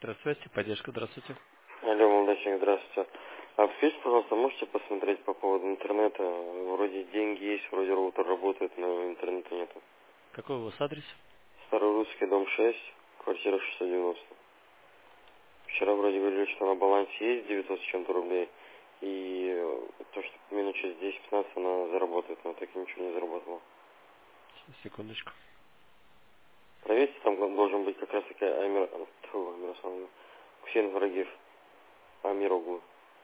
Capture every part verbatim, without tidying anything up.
электросвязи, поддержка, здравствуйте. Алло, молодочек, здравствуйте. А скажите, пожалуйста, можете посмотреть по поводу интернета? Вроде деньги есть, вроде роутер работает, но интернета нету. Какой у вас адрес? Старорусский, дом шесть, квартира шестьсот девяносто. Вчера вроде говорили, что на балансе есть девятьсот с чем-то рублей. И э, то, что минут через десять-пятнадцать она заработает, но так и ничего не заработала. Сейчас, секундочку. Проверьте, там должен быть как раз таки Амир... Тьфу, Амир Асламовна. Хусейн Врагиев. Амир Оглу.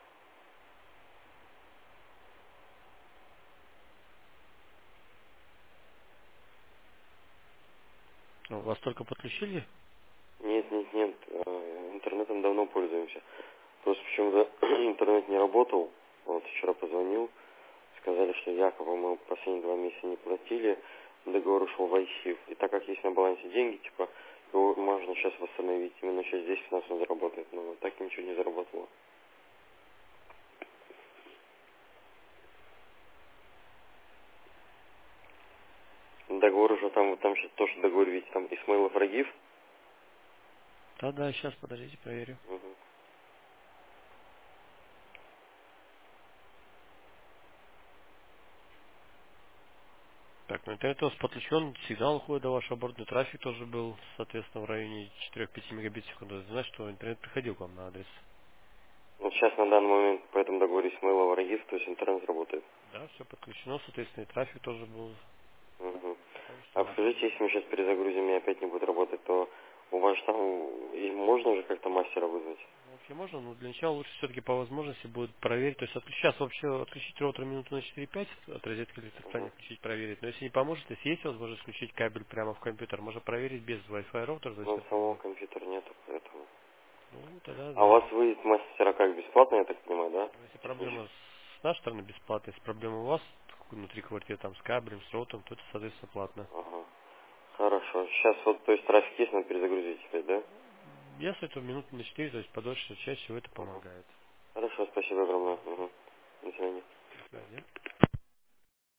Ну, вас только подключили? Нет, нет, нет. э, Интернетом давно пользуемся. Просто почему-то интернет не работал. Вот вчера позвонил, сказали, что якобы мы последние два месяца не платили, договор ушел в айсив. И так как есть на балансе деньги, типа, его можно сейчас восстановить. Именно через десять-пятнадцать он заработает. Но вот так ничего не заработало. Договор уже там, вот там сейчас то, что договор, видите, там Исмаилов Рагив. Да-да, сейчас, подождите, проверю. Угу. Так, ну интернет у вас подключен, сигнал уходит до вашего борта, трафик тоже был, соответственно, в районе четыре-пять мегабит в секунду. Это значит, что интернет приходил к вам на адрес. Вот сейчас на данный момент по этому договору Исмаилова Рагив, то есть интернет работает. Да, все подключено, соответственно, и трафик тоже был. Угу. А Полностью. скажите, если мы сейчас перезагрузим и опять не будет работать, то у вас же там и можно уже как-то мастера вызвать? Ну, вообще можно, но для начала лучше все-таки по возможности будет проверить. То есть отключ- сейчас вообще отключить роутер минуту на четыре-пять от розетки электростанции Угу. включить, проверить. Но если не поможет, если есть возможность включить кабель прямо в компьютер, можно проверить без Wi-Fi роутера, то есть Но самого напрямую. компьютера нету, поэтому. Ну, тогда А у да. вас выезд мастера как бесплатно, я так понимаю, да? Но если Технически. проблема с нашей стороны бесплатная, если проблема у вас внутри квартиры там с кабелем, с роутером, то это, соответственно, платно. Ага. Хорошо. Сейчас вот, то есть трафик есть, надо перезагрузить теперь, да? Если это минут на четыре, то есть подольше, чаще всего это Ага. помогает. Хорошо, спасибо огромное. Угу. До свидания. До свидания.